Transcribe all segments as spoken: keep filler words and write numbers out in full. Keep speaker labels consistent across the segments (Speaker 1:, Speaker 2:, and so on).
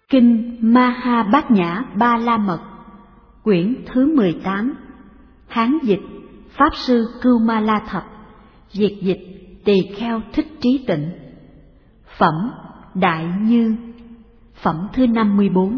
Speaker 1: Kinh Maha Bát Nhã Ba La Mật, quyển thứ mười tám, Hán dịch Pháp sư Cưu Ma La Thập, Việt dịch Tỳ Kheo Thích Trí Tịnh. Phẩm Đại Như. Phẩm thứ năm mươi bốn.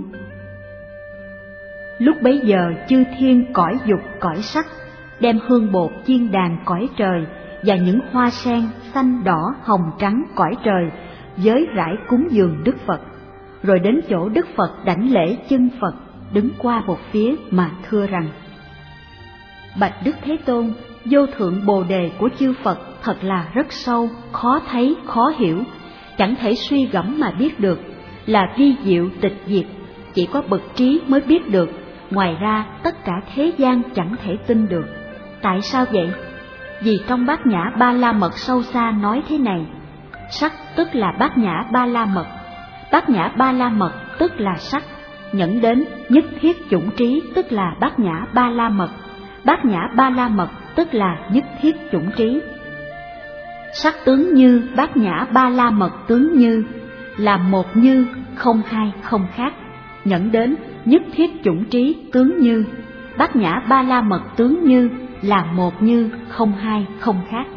Speaker 1: Lúc bấy giờ chư thiên cõi dục cõi sắc đem hương bột chiên đàn cõi trời và những hoa sen xanh đỏ hồng trắng cõi trời với rải cúng dường Đức Phật, rồi đến chỗ Đức Phật đảnh lễ chân Phật, đứng qua một phía mà thưa rằng: Bạch Đức Thế Tôn, vô thượng bồ đề của chư Phật thật là rất sâu, khó thấy, khó hiểu, chẳng thể suy gẫm mà biết được, là vi diệu tịch diệt, chỉ có bậc trí mới biết được, ngoài ra tất cả thế gian chẳng thể tin được. Tại sao vậy? Vì trong Bát Nhã Ba La Mật sâu xa nói thế này: sắc tức là Bát Nhã Ba La Mật, Bát Nhã Ba La Mật tức là sắc, nhẫn đến nhất thiết chủng trí tức là Bát Nhã Ba La Mật, Bát Nhã Ba La Mật tức là nhất thiết chủng trí. Sắc tướng như Bát Nhã Ba La Mật tướng như, là một như, không hai không khác, nhẫn đến nhất thiết chủng trí tướng như, Bát Nhã Ba La Mật tướng như, là một như, không hai không khác.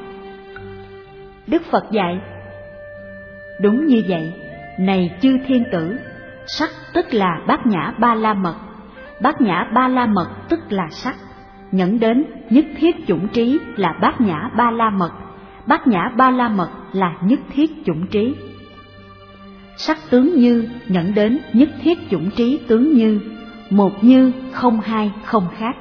Speaker 1: Đức Phật dạy: đúng như vậy, này chư thiên tử, sắc tức là Bát Nhã Ba La Mật, Bát Nhã Ba La Mật tức là sắc, nhẫn đến nhất thiết chủng trí là Bát Nhã Ba La Mật, Bát Nhã Ba La Mật là nhất thiết chủng trí. Sắc tướng như, nhẫn đến nhất thiết chủng trí tướng như, một như, không hai không khác.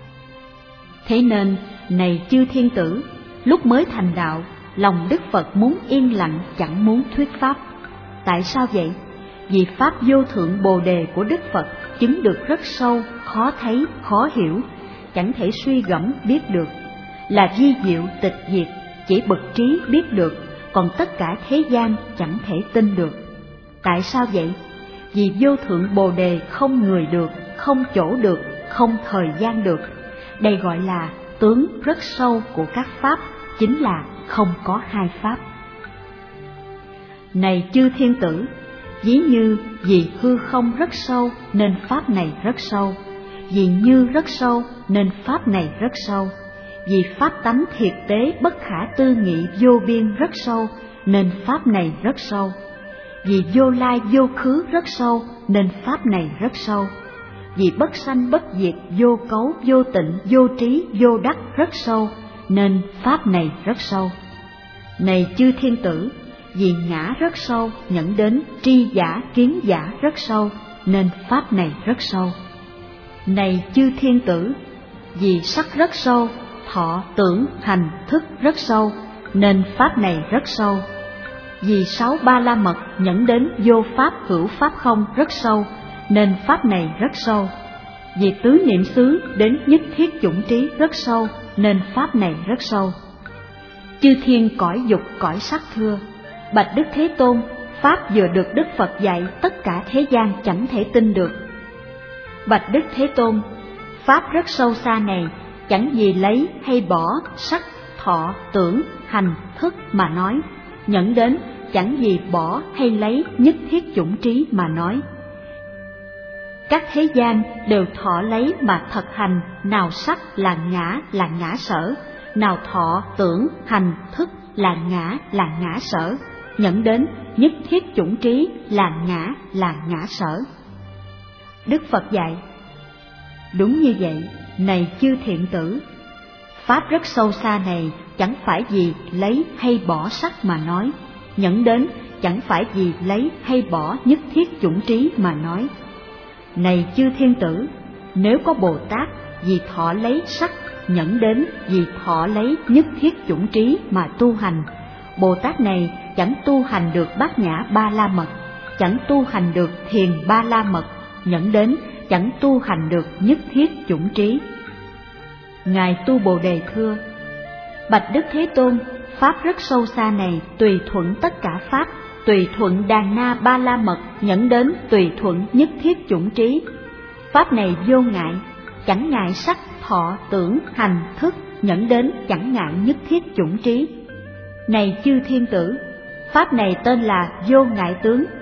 Speaker 1: Thế nên, này chư thiên tử, lúc mới thành đạo, lòng Đức Phật muốn yên lặng, chẳng muốn thuyết pháp. Tại sao vậy? Vì pháp vô thượng bồ đề của Đức Phật chứng được rất sâu, khó thấy, khó hiểu, chẳng thể suy gẫm biết được, là vi diệu tịch diệt, chỉ bậc trí biết được, còn tất cả thế gian chẳng thể tin được. Tại sao vậy? Vì vô thượng bồ đề không người được, không chỗ được, không thời gian được. Đây gọi là tướng rất sâu của các pháp, chính là không có hai pháp. Này chư thiên tử, ví như vì hư không rất sâu nên pháp này rất sâu, vì như rất sâu nên pháp này rất sâu, vì pháp tánh thiệt tế bất khả tư nghị vô biên rất sâu nên pháp này rất sâu, vì vô lai vô khứ rất sâu nên pháp này rất sâu, vì bất sanh bất diệt vô cấu vô tịnh vô trí vô đắc rất sâu nên pháp này rất sâu. Này chư thiên tử, vì ngã rất sâu nhẫn đến tri giả kiến giả rất sâu nên pháp này rất sâu. Này chư thiên tử, vì sắc rất sâu, thọ tưởng hành thức rất sâu nên pháp này rất sâu. Vì sáu ba la mật nhẫn đến vô pháp hữu pháp không rất sâu nên pháp này rất sâu. Vì tứ niệm xứ đến nhất thiết chủng trí rất sâu nên pháp này rất sâu. Chư thiên cõi dục cõi sắc thưa: Bạch Đức Thế Tôn, pháp vừa được Đức Phật dạy tất cả thế gian chẳng thể tin được. Bạch Đức Thế Tôn, pháp rất sâu xa này chẳng gì lấy hay bỏ sắc, thọ, tưởng, hành, thức mà nói, nhẫn đến chẳng gì bỏ hay lấy nhất thiết chủng trí mà nói. Các thế gian đều thọ lấy mà thật hành, nào sắc là ngã là ngã sở, nào thọ, tưởng, hành, thức là ngã là ngã sở, nhẫn đến nhất thiết chủng trí là ngã là ngã sở. Đức Phật dạy: đúng như vậy, này chư thiện tử, pháp rất sâu xa này chẳng phải vì lấy hay bỏ sắc mà nói, nhẫn đến chẳng phải vì lấy hay bỏ nhất thiết chủng trí mà nói. Này chư thiên tử, nếu có Bồ Tát vì thọ lấy sắc, nhẫn đến vì thọ lấy nhất thiết chủng trí mà tu hành, Bồ Tát này chẳng tu hành được Bát Nhã Ba La Mật, chẳng tu hành được Thiền Ba La Mật, nhẫn đến chẳng tu hành được nhất thiết chủng trí. Ngài Tu Bồ Đề thưa: Bạch Đức Thế Tôn, pháp rất sâu xa này tùy thuận tất cả pháp, tùy thuận Đàn Na Ba La Mật, nhẫn đến tùy thuận nhất thiết chủng trí. Pháp này vô ngại, chẳng ngại sắc, thọ, tưởng, hành, thức, nhẫn đến chẳng ngại nhất thiết chủng trí. Này chư thiên tử, pháp này tên là vô ngại tướng.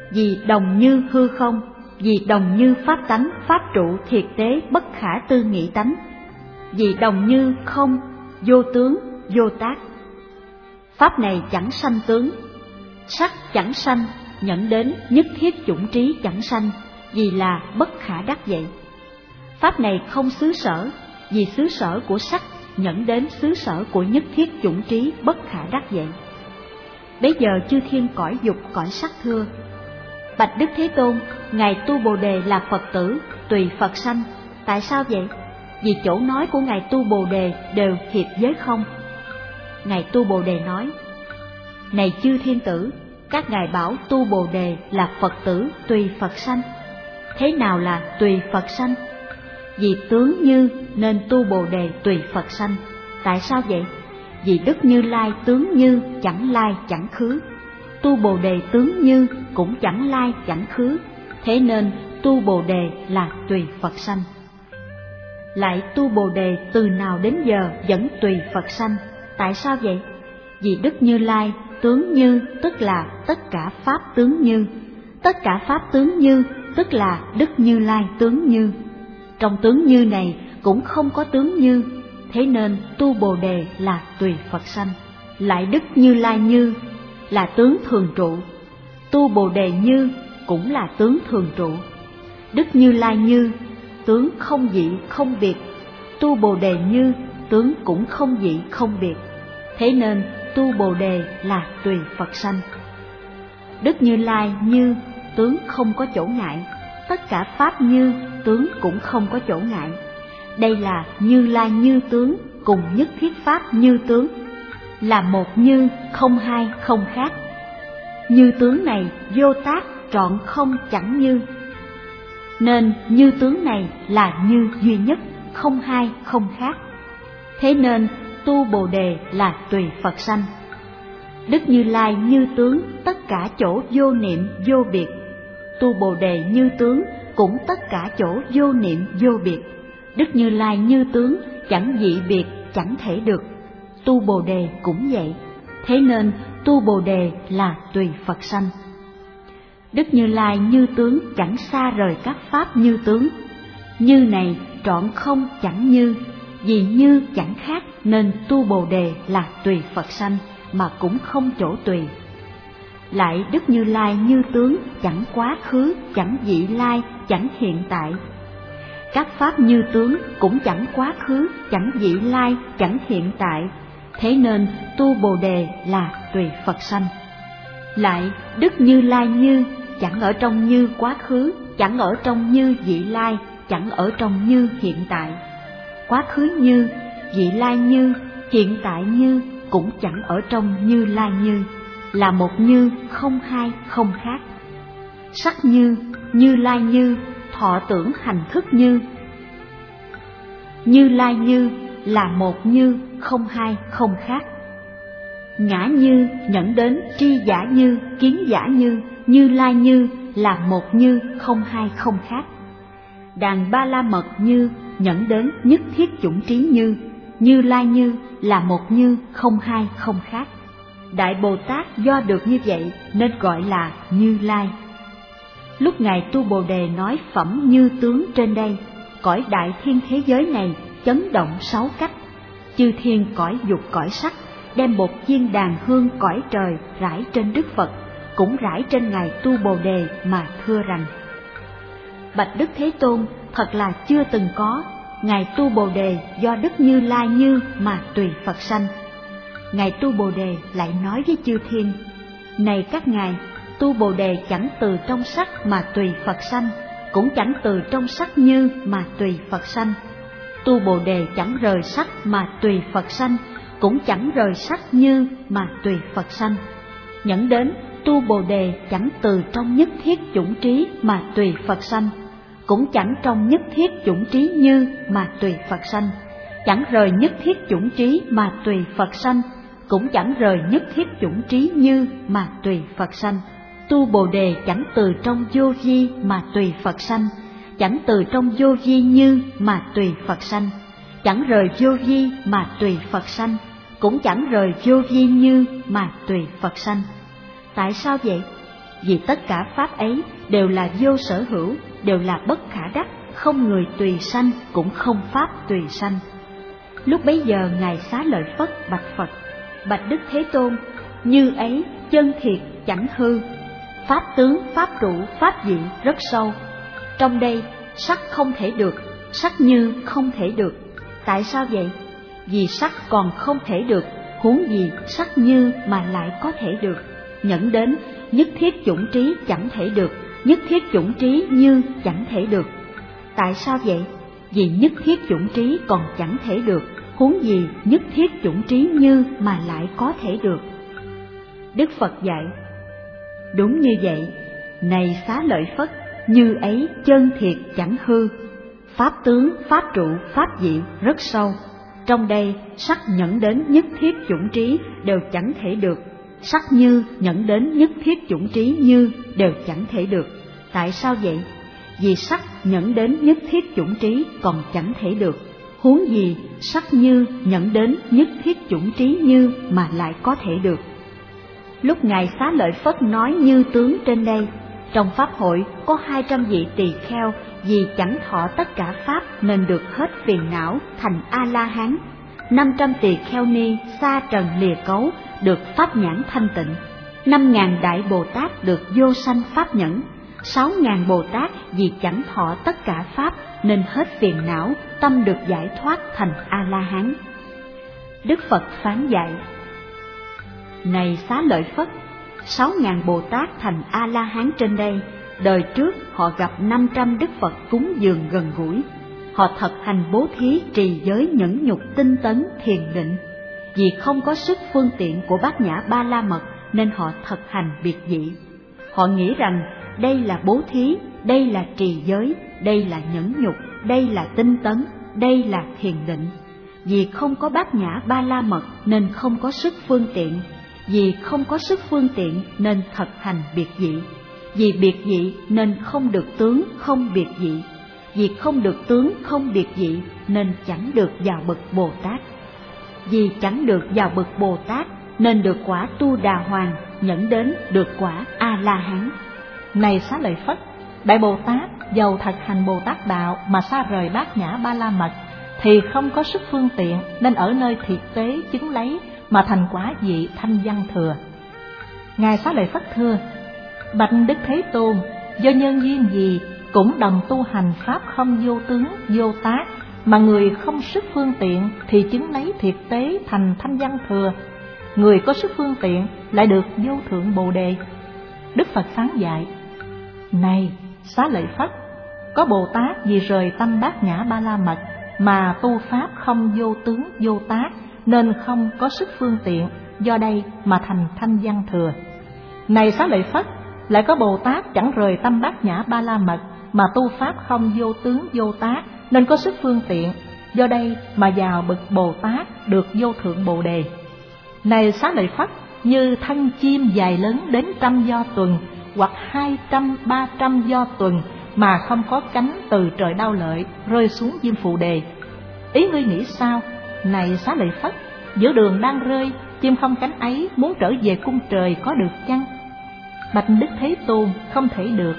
Speaker 1: Vì đồng như hư không, vì đồng như pháp tánh, pháp trụ thiệt tế bất khả tư nghị tánh. Vì đồng như không, vô tướng, vô tác. Pháp này chẳng sanh tướng, sắc chẳng sanh, nhẫn đến nhất thiết chủng trí chẳng sanh, vì là bất khả đắc vậy. Pháp này không xứ sở, vì xứ sở của sắc nhẫn đến xứ sở của nhất thiết chủng trí bất khả đắc vậy. Bấy giờ chư thiên cõi dục cõi sắc thưa: Bạch Đức Thế Tôn, Ngài Tu Bồ Đề là Phật tử, tùy Phật sanh. Tại sao vậy? Vì chỗ nói của Ngài Tu Bồ Đề đều hiệp giới không. Ngài Tu Bồ Đề nói: Này chư thiên tử, các ngài bảo Tu Bồ Đề là Phật tử tùy Phật sanh. Thế nào là tùy Phật sanh? Vì tướng như nên Tu Bồ Đề tùy Phật sanh. Tại sao vậy? Vì Đức Như Lai tướng như, chẳng lai chẳng khứ. Tu Bồ Đề tướng như cũng chẳng lai chẳng khứ, thế nên Tu Bồ Đề là tùy Phật sanh. Lại Tu Bồ Đề từ nào đến giờ vẫn tùy Phật sanh. Tại sao vậy? Vì Đức Như Lai tướng như tức là tất cả pháp tướng như, tất cả pháp tướng như tức là Đức Như Lai tướng như. Trong tướng như này cũng không có tướng như, thế nên Tu Bồ Đề là tùy Phật sanh. Lại Đức Như Lai như là tướng thường trụ, Tu Bồ Đề như cũng là tướng thường trụ. Đức Như Lai như tướng không dị không biệt, Tu Bồ Đề như tướng cũng không dị không biệt, thế nên Tu Bồ Đề là tùy Phật sanh. Đức Như Lai như tướng không có chỗ ngại, tất cả pháp như tướng cũng không có chỗ ngại. Đây là Như Lai như tướng cùng nhất thiết pháp như tướng, là một như không hai không khác. Như tướng này vô tác trọn không chẳng như, nên như tướng này là như duy nhất, không hai không khác. Thế nên Tu Bồ Đề là tùy Phật sanh. Đức Như Lai như tướng tất cả chỗ vô niệm vô biệt, Tu Bồ Đề như tướng cũng tất cả chỗ vô niệm vô biệt. Đức Như Lai như tướng chẳng dị biệt chẳng thể được, Tu Bồ Đề cũng vậy, thế nên Tu Bồ Đề là tùy Phật sanh. Đức Như Lai như tướng chẳng xa rời các pháp như tướng, như này trọn không chẳng như, vì như chẳng khác nên Tu Bồ Đề là tùy Phật sanh mà cũng không chỗ tùy. Lại Đức Như Lai như tướng chẳng quá khứ, chẳng vị lai, chẳng hiện tại. Các pháp như tướng cũng chẳng quá khứ, chẳng vị lai, chẳng hiện tại, thế nên Tu Bồ Đề là tùy Phật sanh. Lại Đức Như Lai như chẳng ở trong như quá khứ, chẳng ở trong như vị lai, chẳng ở trong như hiện tại. Quá khứ như, vị lai như, hiện tại như cũng chẳng ở trong Như Lai như, là một như không hai không khác. Sắc như, Như Lai như, thọ tưởng hành thức như. Như Lai như là một như không hai không khác. Ngã như nhẫn đến tri giả như, kiến giả như, Như Lai như là một như không hai không khác. Đàn Ba La Mật như nhẫn đến nhất thiết chủng trí như, Như Lai như là một như không hai không khác. Đại Bồ Tát do được như vậy nên gọi là Như Lai. Lúc Ngài Tu Bồ Đề nói phẩm như tướng trên đây, cõi đại thiên thế giới này chấn động sáu cách. Chư thiên cõi dục cõi sắc đem một viên đàn hương cõi trời rải trên Đức Phật, cũng rải trên Ngài Tu Bồ Đề mà thưa rằng: Bạch Đức Thế Tôn, thật là chưa từng có, Ngài Tu Bồ Đề do Đức Như Lai như mà tùy Phật sanh. Ngài Tu Bồ Đề lại nói với chư thiên: Này các ngài, Tu Bồ Đề chẳng từ trong sắc mà tùy Phật sanh, cũng chẳng từ trong sắc như mà tùy Phật sanh. Tu Bồ Đề chẳng rời sắc mà tùy Phật sanh, cũng chẳng rời sắc như mà tùy Phật sanh. Nhẫn đến Tu Bồ Đề chẳng từ trong nhất thiết chủng trí mà tùy Phật sanh, cũng chẳng trong nhất thiết chủng trí như mà tùy Phật sanh, chẳng rời nhất thiết chủng trí mà tùy Phật sanh, cũng chẳng rời nhất thiết chủng trí như mà tùy Phật sanh. Tu Bồ Đề chẳng từ trong vô vi mà tùy Phật sanh, chẳng từ trong vô vi như mà tùy Phật sanh, chẳng rời vô vi mà tùy Phật sanh, cũng chẳng rời vô vi như mà tùy Phật sanh. Tại sao vậy? vì tất cả pháp ấy đều là vô sở hữu, đều là bất khả đắc, không người tùy sanh, cũng không pháp tùy sanh. Lúc bấy giờ Ngài Xá Lợi Phất bạch Phật: Bạch Đức Thế Tôn, như ấy chân thiệt chẳng hư, pháp tướng, pháp trụ, pháp diện rất sâu. Trong đây sắc không thể được, sắc như không thể được. Tại sao vậy? Vì sắc còn không thể được, huống gì sắc như mà lại có thể được. Nhẫn đến nhất thiết chủng trí chẳng thể được, nhất thiết chủng trí như chẳng thể được. Tại sao vậy? Vì nhất thiết chủng trí còn chẳng thể được, huống gì nhất thiết chủng trí như mà lại có thể được. Đức Phật dạy: Đúng như vậy, này Xá Lợi Phất, như ấy chân thiệt chẳng hư, pháp tướng, pháp trụ, pháp diện rất sâu. Trong đây sắc nhẫn đến nhất thiết chủng trí đều chẳng thể được, sắc như nhẫn đến nhất thiết chủng trí như đều chẳng thể được. Tại sao vậy? Vì sắc nhẫn đến nhất thiết chủng trí còn chẳng thể được, huống gì sắc như nhẫn đến nhất thiết chủng trí như mà lại có thể được. Lúc Ngài Xá Lợi Phất nói như tướng trên đây, trong pháp hội có hai trăm vị tỳ kheo vì chẳng thọ tất cả pháp nên được hết phiền não thành A-la-hán. Năm trăm tỳ kheo ni sa trần lìa cấu được pháp nhãn thanh tịnh. Năm ngàn đại Bồ Tát được vô sanh pháp nhẫn. Sáu ngàn Bồ Tát vì chẳng thọ tất cả pháp nên hết phiền não, tâm được giải thoát thành A-la-hán. Đức Phật phán dạy: Này Xá Lợi Phất, sáu ngàn Bồ Tát thành A-la-hán trên đây, đời trước họ gặp năm trăm Đức Phật cúng dường gần gũi. Họ thật hành bố thí, trì giới, nhẫn nhục, tinh tấn, thiền định. Vì không có sức phương tiện của Bát Nhã Ba La Mật nên họ thực hành biệt dị. Họ nghĩ rằng đây là bố thí, đây là trì giới, đây là nhẫn nhục, đây là tinh tấn, đây là thiền định. Vì không có Bát Nhã Ba La Mật nên không có sức phương tiện. Vì không có sức phương tiện nên thực hành biệt dị. Vì biệt dị nên không được tướng, không biệt dị. Vì không được tướng, không biệt dị nên chẳng được vào bậc Bồ Tát. Vì chẳng được vào bậc Bồ Tát nên được quả Tu Đà Hoàng, nhẫn đến được quả A-la-hán.
Speaker 2: Này Xá Lợi Phất, Đại Bồ Tát dầu thật hành Bồ Tát đạo mà xa rời Bát Nhã Ba La Mật thì không có sức phương tiện nên ở nơi thiệt tế chứng lấy mà thành quả vị thanh văn thừa. Ngài Xá Lợi Phất thưa: Bạch Đức Thế Tôn, do nhân duyên gì cũng đồng tu hành pháp không vô tướng vô tác, mà người không sức phương tiện thì chứng lấy thiệt tế thành thanh văn thừa, người có sức phương tiện lại được vô thượng Bồ Đề. Đức Phật phán dạy: Này Xá Lợi Phất, có Bồ Tát vì rời tâm Bát Nhã Ba La Mật mà tu pháp không vô tướng vô tác nên không có sức phương tiện, do đây mà thành thanh văn thừa. Này Xá Lợi Phất, lại có Bồ Tát chẳng rời tâm Bát Nhã Ba La Mật mà tu pháp không vô tướng vô tác nên có sức phương tiện, do đây mà vào bậc Bồ Tát được vô thượng Bồ Đề. Này Xá Lợi Phất, như thân chim dài lớn đến trăm do tuần hoặc hai trăm ba trăm do tuần mà không có cánh từ trời Đao Lợi rơi xuống Diêm Phù Đề. Ý ngươi nghĩ sao? Này Xá Lợi Phất, giữa đường đang rơi, chim không cánh ấy muốn trở về cung trời có được chăng? Bạch Đức Thế Tôn, không thể được.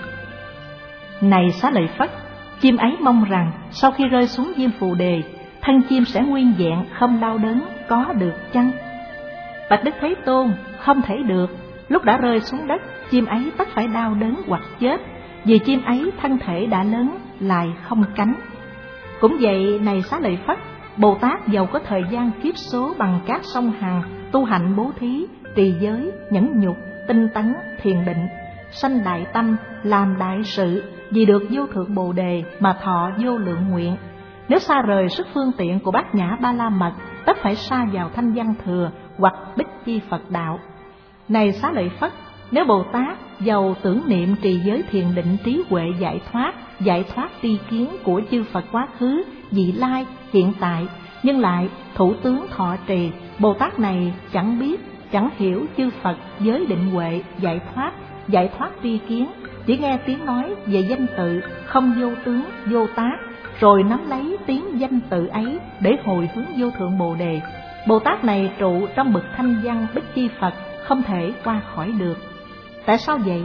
Speaker 2: Này Xá Lợi Phất, chim ấy mong rằng sau khi rơi xuống Diêm Phù Đề, thân chim sẽ nguyên vẹn không đau đớn, có được chăng? Bạch Đức Thế Tôn, không thể được. Lúc đã rơi xuống đất, chim ấy tất phải đau đớn hoặc chết, vì chim ấy thân thể đã lớn, lại không cánh. Cũng vậy, này Xá Lợi Phất, Bồ Tát dầu có thời gian kiếp số bằng các sông Hằng, tu hạnh bố thí, trì giới, nhẫn nhục, tinh tấn, thiền định, sanh đại tâm, làm đại sự, vì được vô thượng Bồ Đề mà thọ vô lượng nguyện. Nếu xa rời sức phương tiện của Bát Nhã Ba La Mật, tất phải sa vào thanh văn thừa hoặc bích chi Phật đạo. Này Xá Lợi Phất, nếu Bồ Tát dầu tưởng niệm trì giới thiền định trí huệ giải thoát, giải thoát tri kiến của chư Phật quá khứ, vị lai, hiện tại, nhưng lại thủ tướng thọ trì, Bồ Tát này chẳng biết, chẳng hiểu chư Phật giới định huệ, giải thoát, giải thoát tri kiến, chỉ nghe tiếng nói về danh tự không vô tướng, vô tác, rồi nắm lấy tiếng danh tự ấy để hồi hướng vô thượng Bồ Đề. Bồ Tát này trụ trong bậc thanh văn bích chi Phật, không thể qua khỏi được. Tại sao vậy?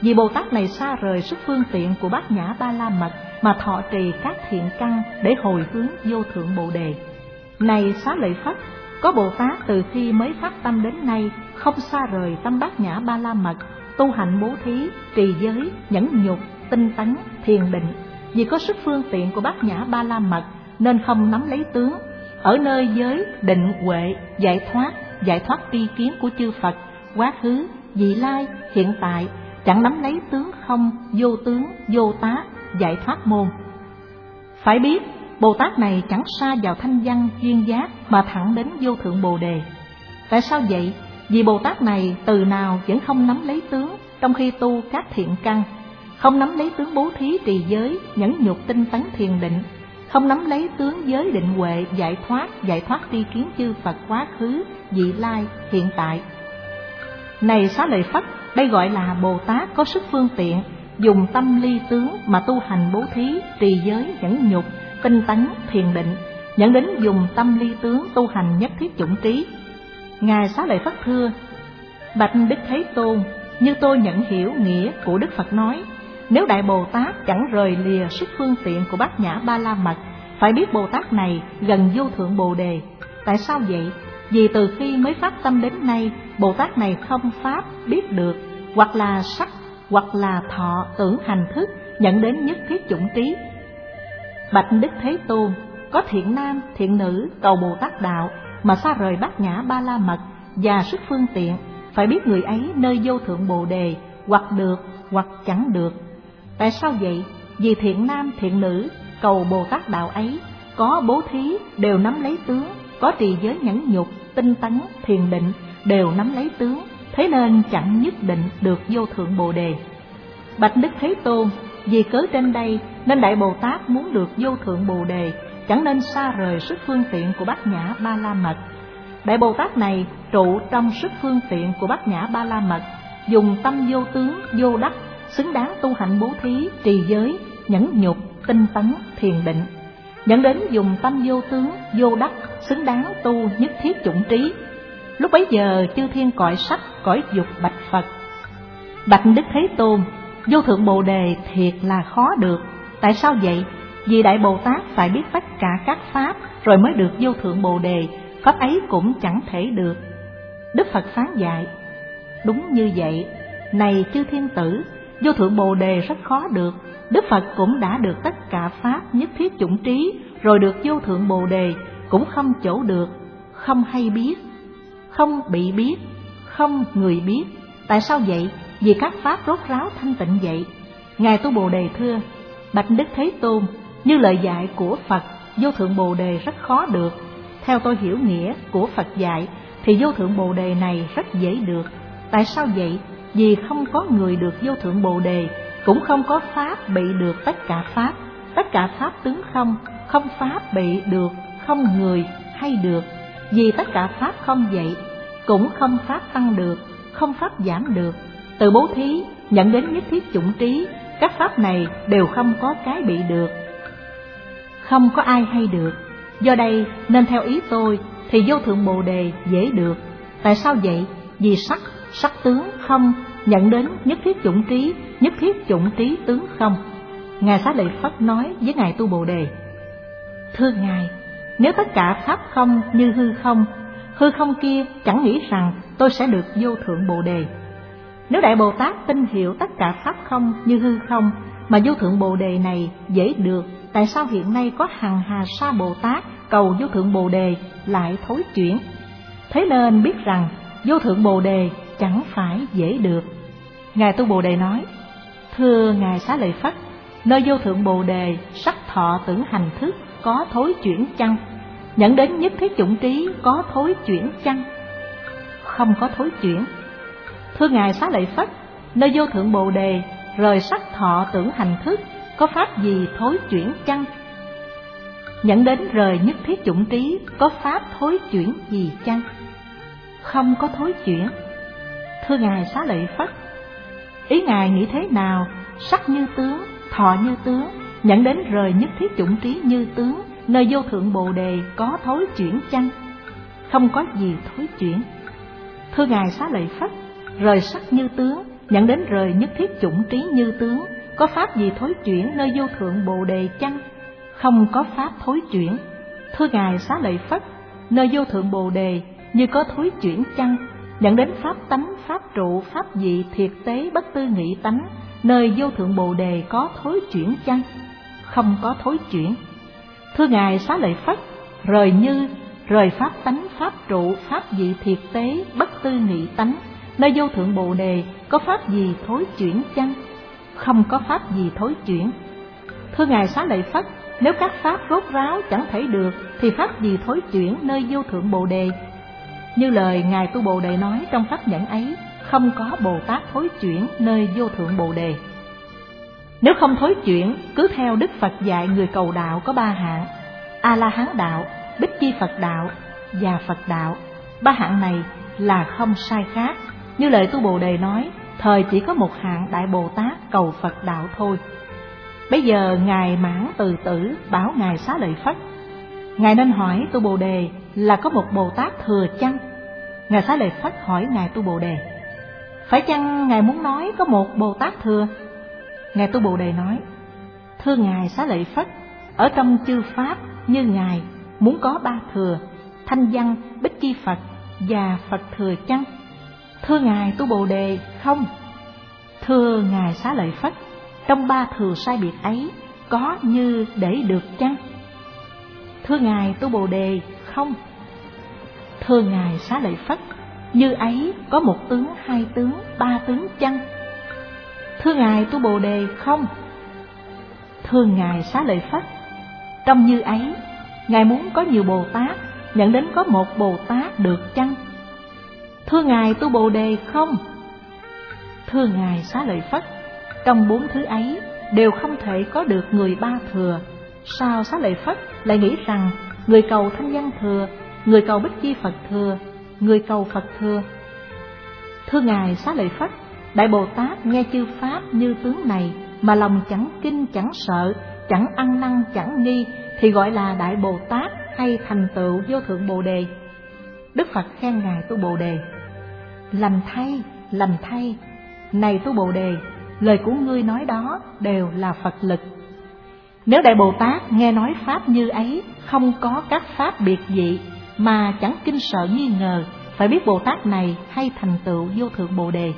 Speaker 2: vì Bồ Tát này xa rời sức phương tiện của Bát Nhã Ba La Mật mà thọ trì các thiện căn để hồi hướng vô thượng Bồ Đề. Này Xá Lợi Phất, có Bồ Tát từ khi mới phát tâm đến nay không xa rời tâm Bát Nhã Ba La Mật, tu hành bố thí, trì giới, nhẫn nhục, tinh tấn, thiền định. Vì có sức phương tiện của Bát Nhã Ba La Mật nên không nắm lấy tướng, ở nơi giới định huệ, giải thoát, giải thoát tri kiến của chư Phật, quá khứ, vị lai, hiện tại, chẳng nắm lấy tướng không, vô tướng, vô tá, giải thoát môn. Phải biết, Bồ Tát này chẳng sa vào thanh văn duyên giác mà thẳng đến vô thượng Bồ Đề. Tại sao vậy? Vì Bồ Tát này từ nào vẫn không nắm lấy tướng trong khi tu các thiện căn, không nắm lấy tướng bố thí trì giới, nhẫn nhục tinh tấn thiền định, không nắm lấy tướng giới định huệ, giải thoát, giải thoát tri kiến chư Phật quá khứ, vị lai, hiện tại. Này Xá Lợi Phất, đây gọi là Bồ Tát có sức phương tiện, dùng tâm ly tướng mà tu hành bố thí, trì giới, nhẫn nhục, tinh tấn, thiền định, dẫn đến dùng tâm ly tướng tu hành nhất thiết chủng trí. Ngài Xá Lợi Phất thưa: Bạch Đức Thế Tôn, như tôi nhận hiểu nghĩa của Đức Phật nói, nếu Đại Bồ Tát chẳng rời lìa sức phương tiện của Bát Nhã Ba La Mật, phải biết Bồ Tát này gần vô thượng Bồ Đề. Tại sao vậy? Vì từ khi mới phát tâm đến nay, Bồ Tát này không pháp biết được, hoặc là sắc, hoặc là thọ, tưởng, hành, thức, dẫn đến nhất thiết chủng trí. Bạch Đức Thế Tôn, có thiện nam, thiện nữ cầu Bồ Tát đạo mà xa rời Bát Nhã Ba La Mật và sức phương tiện, phải biết người ấy nơi vô thượng Bồ Đề, hoặc được, hoặc chẳng được. Tại sao vậy? Vì thiện nam, thiện nữ cầu Bồ Tát đạo ấy có bố thí đều nắm lấy tướng, có trì giới nhẫn nhục, tinh tấn, thiền định đều nắm lấy tướng, thế nên chẳng nhất định được vô thượng Bồ Đề. Bạch Đức Thế Tôn, vì cớ trên đây nên Đại Bồ Tát muốn được vô thượng Bồ Đề, chẳng nên xa rời sức phương tiện của Bát Nhã Ba La Mật. Đại Bồ Tát này trụ trong sức phương tiện của Bát Nhã Ba La Mật, dùng tâm vô tướng, vô đắc, xứng đáng tu hành bố thí, trì giới, nhẫn nhục, tinh tấn, thiền định, dẫn đến dùng tâm vô tướng, vô đắc, xứng đáng tu nhất thiết chủng trí. Lúc bấy giờ chư thiên cõi sắc, cõi dục bạch Phật: Bạch Đức Thế Tôn, vô thượng Bồ Đề thiệt là khó được. Tại sao vậy? Vì Đại Bồ Tát phải biết tất cả các pháp rồi mới được vô thượng Bồ Đề, pháp ấy cũng chẳng thể được. Đức Phật phán dạy: Đúng như vậy, này chư thiên tử, vô thượng Bồ Đề rất khó được. Đức Phật cũng đã được tất cả pháp nhất thiết chủng trí, rồi được vô thượng Bồ Đề cũng không chỗ được, không hay biết, không bị biết, không người biết. Tại sao vậy? Vì các pháp rốt ráo thanh tịnh vậy. Ngài tu Bồ Đề thưa: Bạch Đức Thế Tôn, như lời dạy của Phật, vô thượng Bồ Đề rất khó được. Theo tôi hiểu nghĩa của Phật dạy thì vô thượng Bồ Đề này rất dễ được. Tại sao vậy? Vì không có người được vô thượng Bồ Đề, cũng không có pháp bị được tất cả pháp. Tất cả pháp tướng không, không pháp bị được, không người hay được. Vì tất cả pháp không vậy, cũng không pháp tăng được, không pháp giảm được. Từ bố thí nhận đến nhất thiết chủng trí, các pháp này đều không có cái bị được, không có ai hay được. Do đây nên theo ý tôi thì vô thượng Bồ Đề dễ được. Tại sao vậy? Vì sắc, sắc tướng không, nhận đến nhất thiết chủng trí, nhất thiết chủng trí tướng không. Ngài Xá Lợi Phất nói với Ngài tu Bồ Đề: Thưa Ngài, nếu tất cả pháp không như hư không, hư không kia chẳng nghĩ rằng tôi sẽ được vô thượng Bồ Đề. Nếu Đại Bồ Tát tin hiểu tất cả pháp không như hư không mà vô thượng Bồ Đề này dễ được, tại sao hiện nay có hằng hà sa Bồ Tát cầu vô thượng Bồ Đề lại thối chuyển? Thế nên biết rằng vô thượng Bồ Đề chẳng phải dễ được. Ngài tu Bồ Đề nói: Thưa Ngài Xá Lợi Phất, nơi vô thượng Bồ Đề sắc thọ tưởng hành thức có thối chuyển chăng? Nhận đến nhất thiết chủng trí có thối chuyển chăng? Không có thối chuyển. Thưa Ngài Xá Lợi Phất, nơi vô thượng Bồ Đề rời sắc thọ tưởng hành thức có pháp gì thối chuyển chăng? Nhận đến rời nhất thiết chủng trí có pháp thối chuyển gì chăng? Không có thối chuyển. Thưa Ngài Xá Lợi Phất, ý Ngài nghĩ thế nào? Sắc như tướng, thọ như tướng, nhận đến rời nhất thiết chủng trí như tướng, nơi vô thượng Bồ Đề có thối chuyển chăng? Không có gì thối chuyển. Thưa Ngài Xá Lợi Phất, rời sắc như tướng, dẫn đến rời nhất thiết chủng trí như tướng. Có pháp gì thối chuyển nơi vô thượng Bồ Đề chăng? Không có pháp thối chuyển. Thưa Ngài Xá Lợi Phất, nơi vô thượng Bồ Đề như có thối chuyển chăng? Dẫn đến pháp tánh, pháp trụ, pháp dị, thiệt tế, bất tư nghị tánh, nơi vô thượng Bồ Đề có thối chuyển chăng? Không có thối chuyển. Thưa Ngài Xá Lợi Phất, rời như, rời pháp tánh, pháp trụ, pháp dị, thiệt tế, bất tư nghị tánh, nơi vô thượng Bồ Đề có pháp gì thối chuyển chăng? Không có pháp gì thối chuyển. Thưa Ngài Xá Lợi Phất, nếu các pháp rốt ráo chẳng thể được thì pháp gì thối chuyển nơi vô thượng Bồ Đề? Như lời Ngài Tu Bồ Đề nói trong pháp nhẫn ấy, không có Bồ Tát thối chuyển nơi vô thượng Bồ Đề. Nếu không thối chuyển, cứ theo Đức Phật dạy người cầu đạo có ba hạng: A-la-hán đạo, Bích Chi Phật đạo và Phật đạo. Ba hạng này là không sai khác. Như lời Tu Bồ Đề nói, thời chỉ có một hạng Đại Bồ Tát cầu Phật đạo thôi. Bây giờ Ngài Mãn Từ Tử bảo Ngài Xá Lợi Phất, Ngài nên hỏi Tu Bồ Đề là có một Bồ Tát thừa chăng? Ngài Xá Lợi Phất hỏi Ngài Tu Bồ Đề, phải chăng Ngài muốn nói có một Bồ Tát thừa? Ngài Tu Bồ Đề nói, thưa Ngài Xá Lợi Phất, ở trong chư pháp như Ngài muốn có ba thừa, Thanh Văn, Bích Chi Phật và Phật thừa chăng? Thưa Ngài Tu Bồ Đề, không. Thưa Ngài Xá Lợi Phất, trong ba thừa sai biệt ấy có như để được chăng? Thưa Ngài Tu Bồ Đề, không. Thưa Ngài Xá Lợi Phất, như ấy có một tướng, hai tướng, ba tướng chăng? Thưa Ngài Tu Bồ Đề, không. Thưa Ngài Xá Lợi Phất, trong như ấy Ngài muốn có nhiều Bồ Tát, nhận đến có một Bồ Tát được chăng? Thưa Ngài Tu Bồ Đề, không. Thưa Ngài Xá Lợi Phất, trong bốn thứ ấy đều không thể có được người ba thừa. Sao Xá Lợi Phất lại nghĩ rằng người cầu Thanh Văn thừa, người cầu Bích Chi Phật thừa, người cầu Phật thừa? Thưa Ngài Xá Lợi Phất, Đại Bồ Tát nghe chư pháp như tướng này mà lòng chẳng kinh chẳng sợ, chẳng ăn năn chẳng nghi thì gọi là Đại Bồ Tát hay thành tựu vô thượng Bồ Đề. Đức Phật khen Ngài Tu Bồ Đề, lành thay, lành thay, này Tu Bồ Đề, lời của ngươi nói đó đều là Phật lực. Nếu Đại Bồ Tát nghe nói pháp như ấy, không có các pháp biệt dị mà chẳng kinh sợ nghi ngờ, phải biết Bồ Tát này hay thành tựu vô thượng Bồ Đề.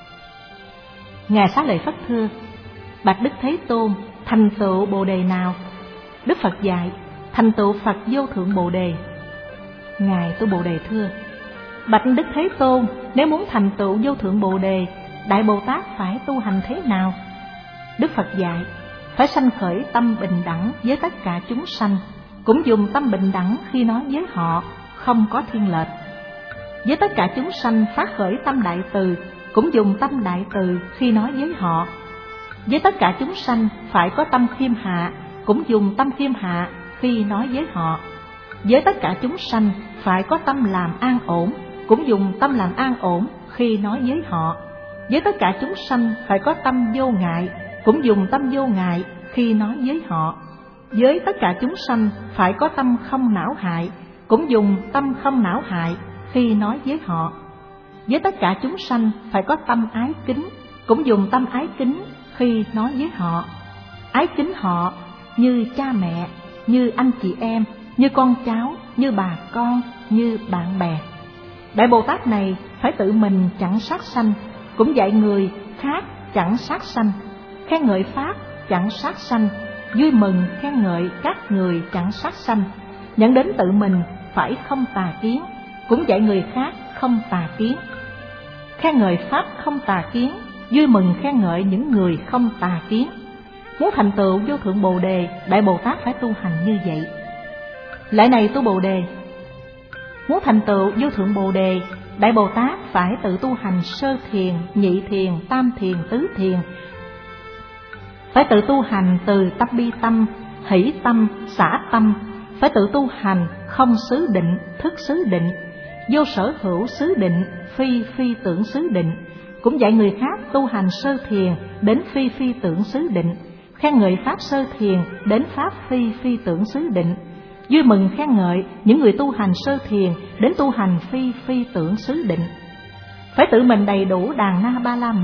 Speaker 2: Ngài Xá Lợi Phất thưa, bạch Đức Thế Tôn, thành tựu Bồ Đề nào? Đức Phật dạy, thành tựu Phật vô thượng Bồ Đề. Ngài Tu Bồ Đề thưa, bạch Đức Thế Tôn, nếu muốn thành tựu vô thượng Bồ Đề, Đại Bồ Tát phải tu hành thế nào? Đức Phật dạy, phải sanh khởi tâm bình đẳng với tất cả chúng sanh, cũng dùng tâm bình đẳng khi nói với họ, không có thiên lệch. Với tất cả chúng sanh phát khởi tâm đại từ, cũng dùng tâm đại từ khi nói với họ. Với tất cả chúng sanh phải có tâm khiêm hạ, cũng dùng tâm khiêm hạ khi nói với họ. Với tất cả chúng sanh phải có tâm làm an ổn, cũng dùng tâm làm an ổn khi nói với họ. Với tất cả chúng sanh phải có tâm vô ngại, cũng dùng tâm vô ngại khi nói với họ. Với tất cả chúng sanh phải có tâm không não hại, cũng dùng tâm không não hại khi nói với họ. Với tất cả chúng sanh phải có tâm ái kính, cũng dùng tâm ái kính khi nói với họ. Ái kính họ như cha mẹ, như anh chị em, như con cháu, như bà con, như bạn bè. Đại Bồ Tát này phải tự mình chẳng sát sanh, cũng dạy người khác chẳng sát sanh, khen ngợi pháp chẳng sát sanh, vui mừng khen ngợi các người chẳng sát sanh, nhận đến tự mình phải không tà kiến, cũng dạy người khác không tà kiến. Khen ngợi pháp không tà kiến, vui mừng khen ngợi những người không tà kiến. Muốn thành tựu vô thượng Bồ Đề, Đại Bồ Tát phải tu hành như vậy. Lại này Tu Bồ Đề, muốn thành tựu vô thượng Bồ Đề, Đại Bồ Tát phải tự tu hành sơ thiền, nhị thiền, tam thiền, tứ thiền. Phải tự tu hành từ tâm bi tâm, hỷ tâm, xả tâm. Phải tự tu hành không xứ định, thức xứ định, vô sở hữu xứ định, phi phi tưởng xứ định. Cũng dạy người khác tu hành sơ thiền đến phi phi tưởng xứ định, khen ngợi pháp sơ thiền đến pháp phi phi tưởng xứ định, vui mừng khen ngợi những người tu hành sơ thiền đến tu hành phi phi tưởng xứ định. Phải tự mình đầy đủ đàn na ba la mật,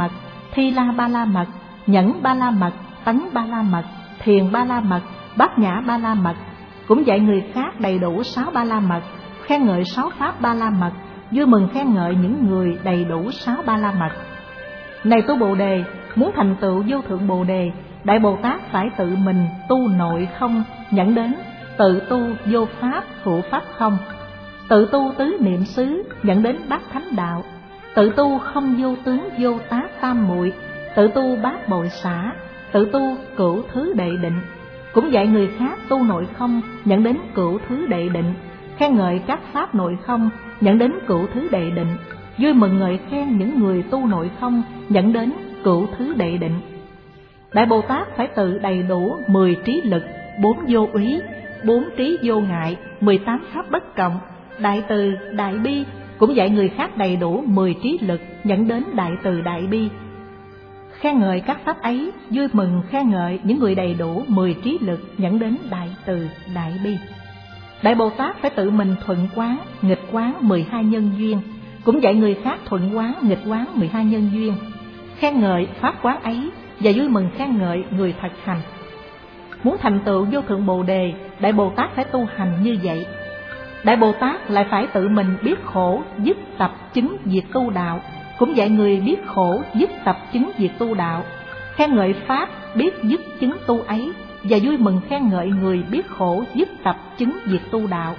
Speaker 2: Thi La Ba La Mật, Nhẫn Ba La Mật, Tấn Ba La Mật, Thiền Ba La Mật, Bát Nhã Ba La Mật. Cũng dạy người khác đầy đủ sáu Ba La Mật, khen ngợi sáu Pháp Ba La Mật, vui mừng khen ngợi những người đầy đủ sáu Ba La Mật. Này tu Bồ Đề, muốn thành tựu vô thượng Bồ Đề, Đại Bồ Tát phải tự mình tu nội không nhẫn đến, tự tu vô Pháp hữu Pháp không, tự tu tứ niệm xứ dẫn đến bát thánh đạo, tự tu không vô tướng vô tác tam muội, tự tu bát bội xả, tự tu cửu thứ đệ định. Cũng dạy người khác tu nội không dẫn đến cửu thứ đệ định, khen ngợi các pháp nội không dẫn đến cửu thứ đệ định, vui mừng ngợi khen những người tu nội không dẫn đến cửu thứ đệ định. Đại Bồ Tát phải tự đầy đủ mười trí lực, bốn vô úy, bốn trí vô ngại, mười tám pháp bất cộng, đại từ, đại bi. Cũng dạy người khác đầy đủ mười trí lực dẫn đến đại từ đại bi, khen ngợi các pháp ấy, vui mừng khen ngợi những người đầy đủ mười trí lực dẫn đến đại từ đại bi. Đại Bồ Tát phải tự mình thuận quán, nghịch quán mười hai nhân duyên, cũng dạy người khác thuận quán, nghịch quán mười hai nhân duyên, khen ngợi pháp quán ấy và vui mừng khen ngợi người thực hành. Muốn thành tựu vô thượng Bồ Đề, Đại Bồ Tát phải tu hành như vậy. Đại Bồ Tát lại phải tự mình biết khổ, dứt tập chứng diệt tu đạo, cũng dạy người biết khổ, dứt tập chứng diệt tu đạo, khen ngợi pháp biết dứt chứng tu ấy và vui mừng khen ngợi người biết khổ, dứt tập chứng diệt tu đạo.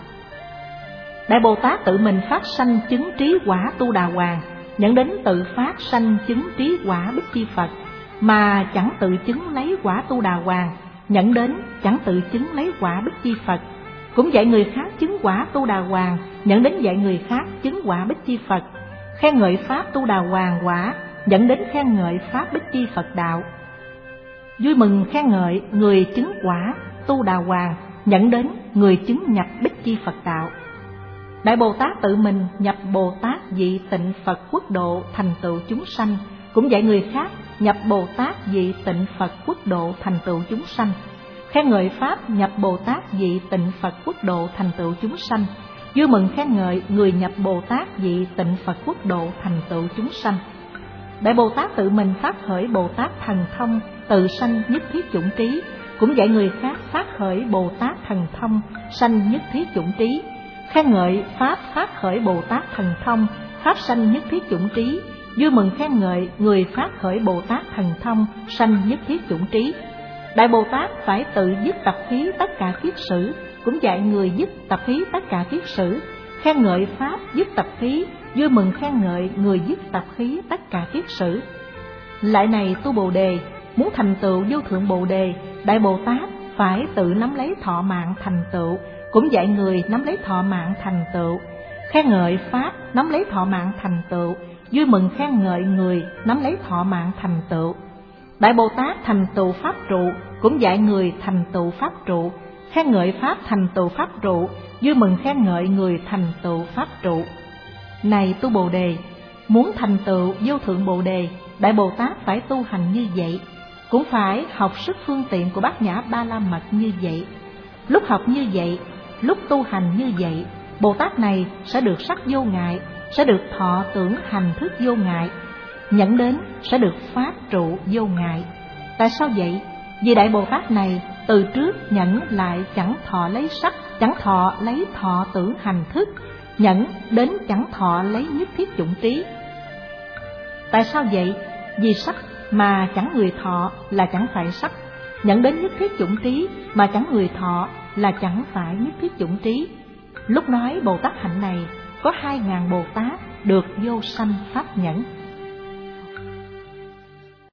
Speaker 2: Đại Bồ Tát tự mình phát sanh chứng trí quả tu đà hoàng, dẫn đến tự phát sanh chứng trí quả Bích Chi Phật, mà chẳng tự chứng lấy quả tu đà hoàng, dẫn đến chẳng tự chứng lấy quả Bích Chi Phật. Cũng dạy người khác chứng quả tu đà hoàng, dẫn đến dạy người khác chứng quả Bích Chi Phật, khen ngợi pháp tu đà hoàng quả, dẫn đến khen ngợi pháp Bích Chi Phật đạo, vui mừng khen ngợi người chứng quả tu đà hoàng, dẫn đến người chứng nhập Bích Chi Phật đạo. Đại Bồ Tát tự mình nhập Bồ Tát vị tịnh Phật quốc độ thành tựu chúng sanh, cũng dạy người khác nhập Bồ Tát vị tịnh Phật quốc độ thành tựu chúng sanh, khen ngợi pháp nhập Bồ Tát vị tịnh Phật quốc độ thành tựu chúng sanh, vui mừng khen ngợi người nhập Bồ Tát vị tịnh Phật quốc độ thành tựu chúng sanh. Đại Bồ Tát tự mình phát khởi Bồ Tát thần thông tự sanh nhất thiết chủng trí, cũng dạy người khác phát khởi Bồ Tát thần thông sanh nhất thiết chủng trí, khen ngợi pháp phát khởi Bồ Tát thần thông pháp sanh nhất thiết chủng trí, vui mừng khen ngợi người phát khởi Bồ Tát thần thông sanh nhất thiết chủng trí. Đại Bồ Tát phải tự dứt tập khí tất cả kiết sử, cũng dạy người dứt tập khí tất cả kiết sử, khen ngợi pháp dứt tập khí, vui mừng khen ngợi người dứt tập khí tất cả kiết sử. Lại này tu Bồ Đề, muốn thành tựu vô thượng Bồ Đề, Đại Bồ Tát phải tự nắm lấy thọ mạng thành tựu, cũng dạy người nắm lấy thọ mạng thành tựu, khen ngợi pháp nắm lấy thọ mạng thành tựu, vui mừng khen ngợi người nắm lấy thọ mạng thành tựu. Đại Bồ Tát thành tựu pháp trụ, cũng dạy người thành tựu pháp trụ, khen ngợi pháp thành tựu pháp trụ, vui mừng khen ngợi người thành tựu pháp trụ. Này tu Bồ Đề, muốn thành tựu vô thượng Bồ Đề, Đại Bồ Tát phải tu hành như vậy, cũng phải học sức phương tiện của Bát Nhã Ba La Mật như vậy. Lúc học như vậy, lúc tu hành như vậy, Bồ Tát này sẽ được sắc vô ngại, sẽ được thọ tưởng hành thức vô ngại, nhẫn đến sẽ được pháp trụ vô ngại. Tại sao vậy? Vì Đại Bồ Tát này từ trước nhẫn lại chẳng thọ lấy sắc, chẳng thọ lấy thọ tưởng hành thức, nhẫn đến chẳng thọ lấy nhất thiết chủng trí. Tại sao vậy? Vì sắc mà chẳng người thọ là chẳng phải sắc, nhẫn đến nhất thiết chủng trí mà chẳng người thọ là chẳng phải nhất thiết chủng trí. Lúc nói Bồ Tát hạnh này có hai ngàn Bồ Tát được vô sanh pháp nhẫn.